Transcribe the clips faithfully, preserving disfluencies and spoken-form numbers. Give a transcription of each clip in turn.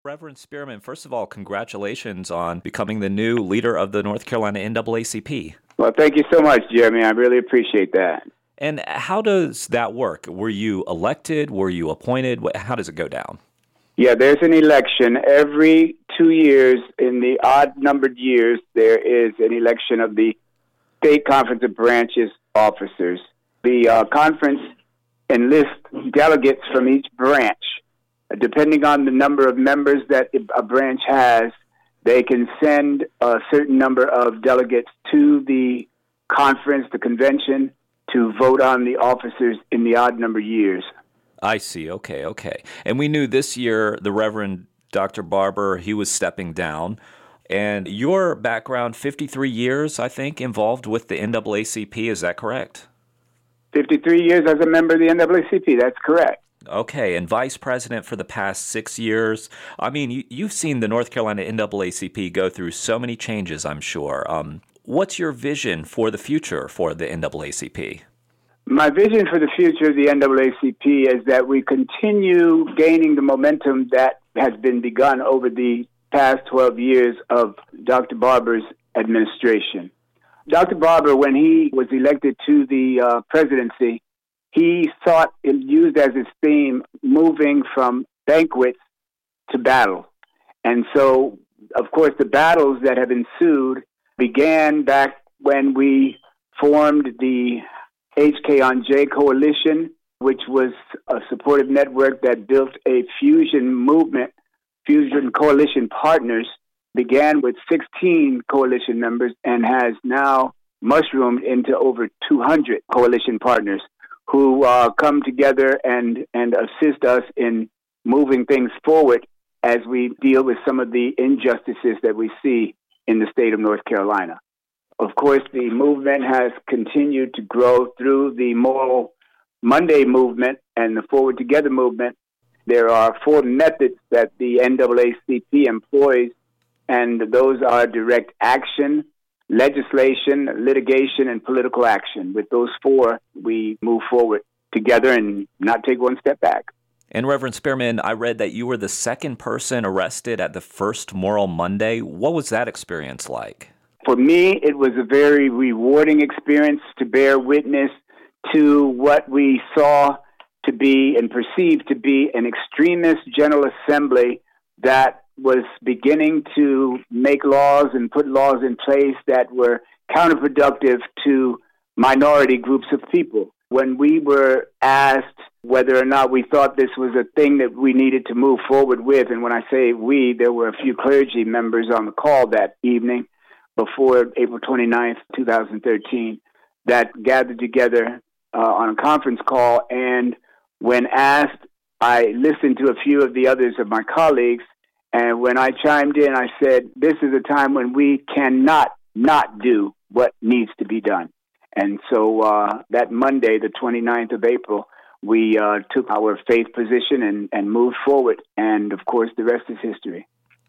Reverend Spearman, first of all, congratulations on becoming the new leader of the North Carolina N double A C P. Well, thank you so much, Jeremy. I really appreciate that. And how does that work? Were you elected? Were you appointed? How does it go down? Yeah, there's an election every two years. In the odd-numbered years, there is an election of the State Conference of Branches officers. The uh, conference enlists delegates from each branch. Depending on the number of members that a branch has, they can send a certain number of delegates to the conference, the convention, to vote on the officers in the odd number years. I see. Okay, okay. And we knew this year the Reverend Doctor Barber, he was stepping down. And your background, fifty-three years, I think, involved with the N double A C P. Is that correct? fifty-three years as a member of the N double A C P. That's correct. Okay, and vice president for the past six years. I mean, you, you've seen the North Carolina N double A C P go through so many changes, I'm sure. Um, what's your vision for the future for the N double A C P? My vision for the future of the N double A C P is that we continue gaining the momentum that has been begun over the past twelve years of Doctor Barber's administration. Doctor Barber, when he was elected to the uh, presidency, he sought and used as his theme moving from banquets to battle. And so, of course, the battles that have ensued began back when we formed the H K on J Coalition, which was a supportive network that built a fusion movement, fusion coalition partners, began with sixteen coalition members and has now mushroomed into over two hundred coalition partners who uh, come together and, and assist us in moving things forward as we deal with some of the injustices that we see in the state of North Carolina. Of course, the movement has continued to grow through the Moral Monday movement and the Forward Together movement. There are four methods that the N double A C P employs, and those are direct action, legislation, litigation, and political action. With those four, we move forward together and not take one step back. And Reverend Spearman, I read that you were the second person arrested at the first Moral Monday. What was that experience like? For me, it was a very rewarding experience to bear witness to what we saw to be and perceived to be an extremist General Assembly that was beginning to make laws and put laws in place that were counterproductive to minority groups of people. When we were asked whether or not we thought this was a thing that we needed to move forward with, and when I say we, there were a few clergy members on the call that evening before April twenty-ninth, twenty thirteen, that gathered together uh, on a conference call. And when asked, I listened to a few of the others of my colleagues. And when I chimed in, I said, this is a time when we cannot not do what needs to be done. And so uh, that Monday, the twenty-ninth of April, we uh, took our faith position and, and moved forward. And, of course, the rest is history.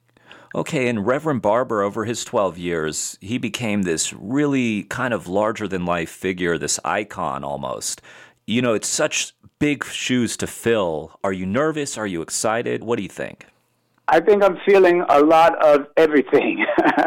Okay, and Reverend Barber, over his twelve years, he became this really kind of larger-than-life figure, this icon almost. You know, it's such big shoes to fill. Are you nervous? Are you excited? What do you think? I think I'm feeling a lot of everything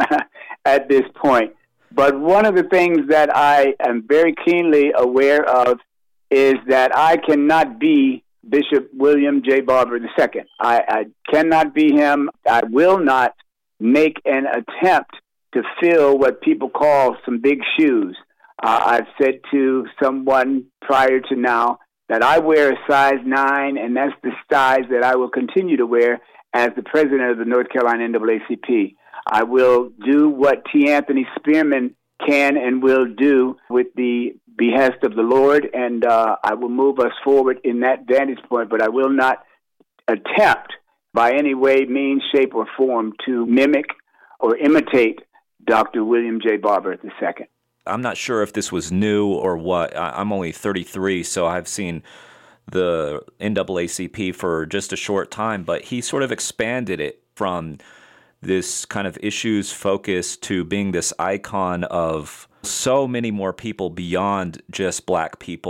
at this point. But one of the things that I am very keenly aware of is that I cannot be Bishop William J. Barber the Second. I, I cannot be him. I will not make an attempt to fill what people call some big shoes. Uh, I've said to someone prior to now that I wear a size nine, and that's the size that I will continue to wear as the president of the North Carolina N double A C P. I will do what T. Anthony Spearman can and will do with the behest of the Lord, and uh, I will move us forward in that vantage point, but I will not attempt by any way, means, shape, or form to mimic or imitate Doctor William J. Barber the Second. I'm not sure if this was new or what. I'm only thirty-three, so I've seen the N double A C P for just a short time, but he sort of expanded it from this kind of issues focus to being this icon of so many more people beyond just black people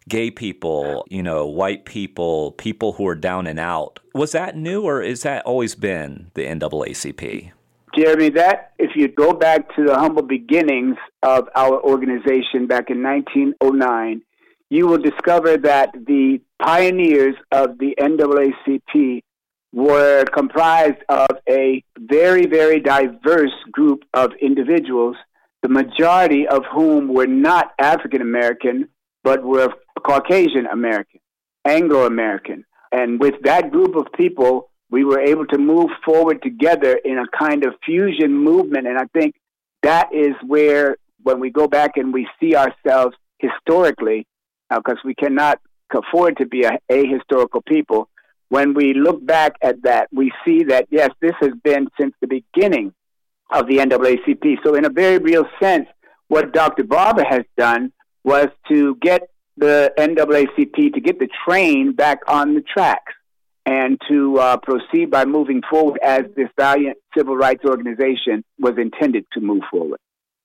gay people, you know, white people, people who are down and out. Was that new, or is that always been the N double A C P? Jeremy, that, if you go back to the humble beginnings of our organization back in nineteen oh nine, you will discover that the pioneers of the N double A C P were comprised of a very, very diverse group of individuals, the majority of whom were not African American, but were Caucasian American, Anglo American. And with that group of people, we were able to move forward together in a kind of fusion movement. And I think that is where, when we go back and we see ourselves historically, because uh, we cannot afford to be a ahistorical people, when we look back at that, we see that, yes, this has been since the beginning of the N double A C P. So in a very real sense, what Doctor Barber has done was to get the N double A C P, to get the train back on the tracks, and to uh, proceed by moving forward as this valiant civil rights organization was intended to move forward.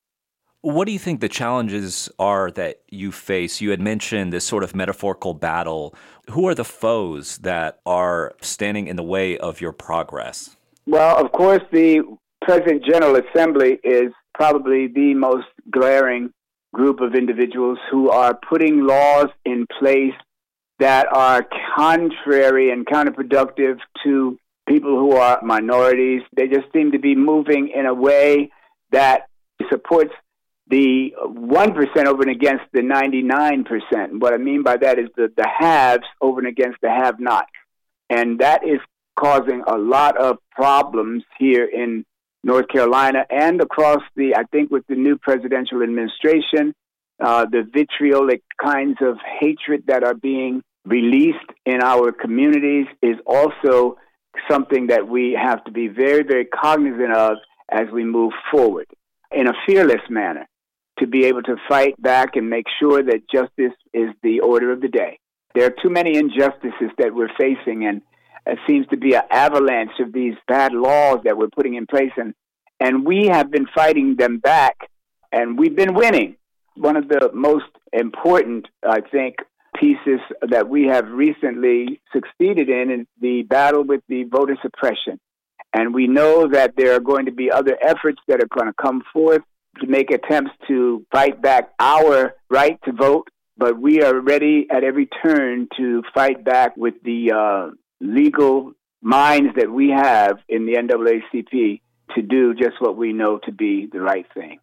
What do you think the challenges are that you face? You had mentioned this sort of metaphorical battle. Who are the foes that are standing in the way of your progress? Well, of course, the present General Assembly is probably the most glaring group of individuals who are putting laws in place that are contrary and counterproductive to people who are minorities. They just seem to be moving in a way that supports the one percent over and against the ninety-nine percent. What I mean by that is the, the haves over and against the have-nots. And that is causing a lot of problems here in North Carolina and across the, I think with the new presidential administration, uh, the vitriolic kinds of hatred that are being released in our communities is also something that we have to be very, very cognizant of as we move forward in a fearless manner, to be able to fight back and make sure that justice is the order of the day. There are too many injustices that we're facing, and it seems to be an avalanche of these bad laws that we're putting in place, and, and we have been fighting them back, and we've been winning. One of the most important, I think, pieces that we have recently succeeded in is the battle with the voter suppression. And we know that there are going to be other efforts that are going to come forth to make attempts to fight back our right to vote, but we are ready at every turn to fight back with the uh, legal minds that we have in the N double A C P to do just what we know to be the right thing.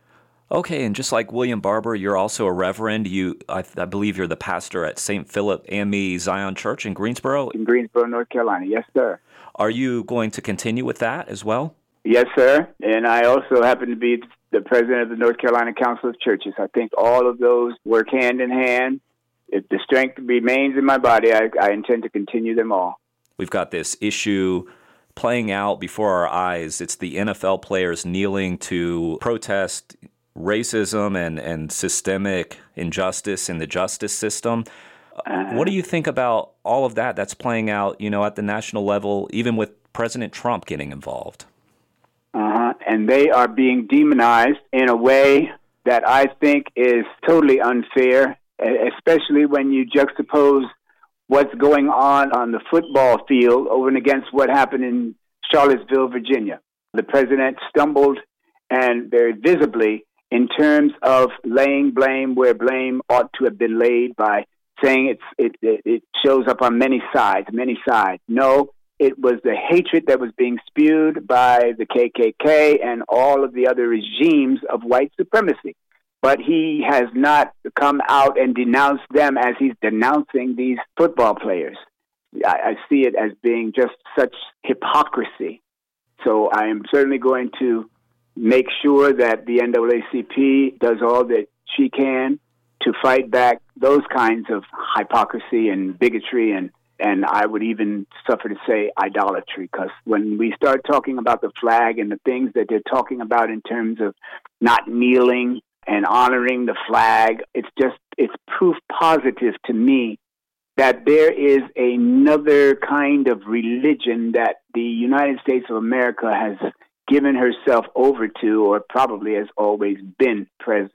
Okay, and just like William Barber, you're also a reverend. You, I, I believe you're the pastor at Saint Philip AME Zion Church in Greensboro? In Greensboro, North Carolina. Yes, sir. Are you going to continue with that as well? Yes, sir. And I also happen to be the president of the North Carolina Council of Churches. I think all of those work hand in hand. If the strength remains in my body, I, I intend to continue them all. We've got this issue playing out before our eyes. It's the N F L players kneeling to protest racism and, and systemic injustice in the justice system. Uh, what do you think about all of that that's playing out, you know, at the national level, even with President Trump getting involved? Uh-huh. And they are being demonized in a way that I think is totally unfair, especially when you juxtapose what's going on on the football field over and against what happened in Charlottesville, Virginia. The president stumbled, and very visibly, in terms of laying blame where blame ought to have been laid, by saying it's, it, it, it shows up on many sides, many sides. No, it was the hatred that was being spewed by the K K K and all of the other regimes of white supremacy. But he has not come out and denounced them as he's denouncing these football players. I, I see it as being just such hypocrisy. So I am certainly going to make sure that the N double A C P does all that she can to fight back those kinds of hypocrisy and bigotry, and, and I would even suffer to say idolatry, because when we start talking about the flag and the things that they're talking about in terms of not kneeling and honoring the flag, it's just, it's proof positive to me that there is another kind of religion that the United States of America has given herself over to, or probably has always been present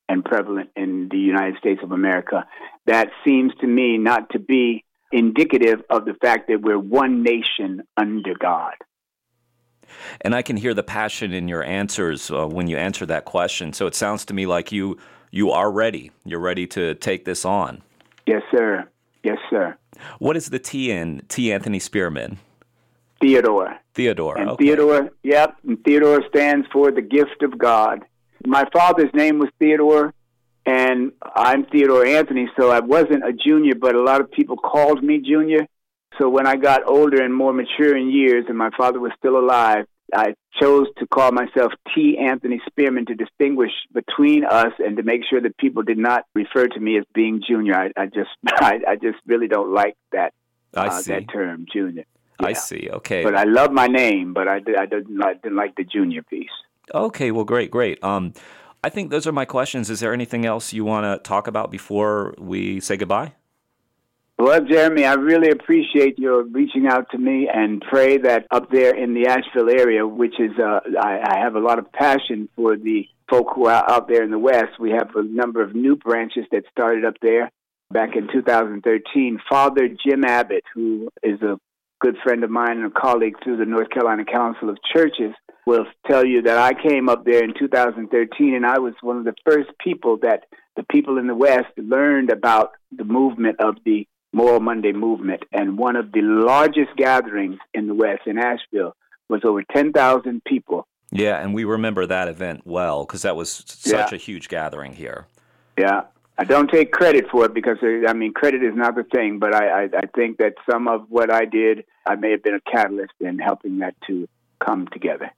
and prevalent in the United States of America. That seems to me not to be indicative of the fact that we're one nation under God. And I can hear the passion in your answers uh, when you answer that question. So it sounds to me like you you are ready. You're ready to take this on. Yes, sir. Yes, sir. What is the T in T. Anthony Spearman? Theodore. Theodore, and okay. Theodore, yep, and Theodore stands for the gift of God. My father's name was Theodore, and I'm Theodore Anthony, so I wasn't a junior, but a lot of people called me junior. So when I got older and more mature in years, and my father was still alive, I chose to call myself T. Anthony Spearman to distinguish between us and to make sure that people did not refer to me as being junior. I, I just, I, I just really don't like that. I uh, see. that term, junior. Yeah. I see. Okay. But I love my name, but I, I didn't, I didn't like the junior piece. Okay. Well, great, great. Um, I think those are my questions. Is there anything else you want to talk about before we say goodbye? Well, Jeremy, I really appreciate your reaching out to me, and pray that up there in the Asheville area, which is, uh, I, I have a lot of passion for the folk who are out there in the West. We have a number of new branches that started up there back in two thousand thirteen. Father Jim Abbott, who is a good friend of mine and a colleague through the North Carolina Council of Churches, will tell you that I came up there in two thousand thirteen, and I was one of the first people that the people in the West learned about the movement of the Moral Monday movement. And one of the largest gatherings in the West, in Asheville, was over ten thousand people. Yeah, and we remember that event well, because that was such yeah. a huge gathering here. Yeah. I don't take credit for it because, I mean, credit is not the thing, but I, I, I think that some of what I did, I may have been a catalyst in helping that to come together.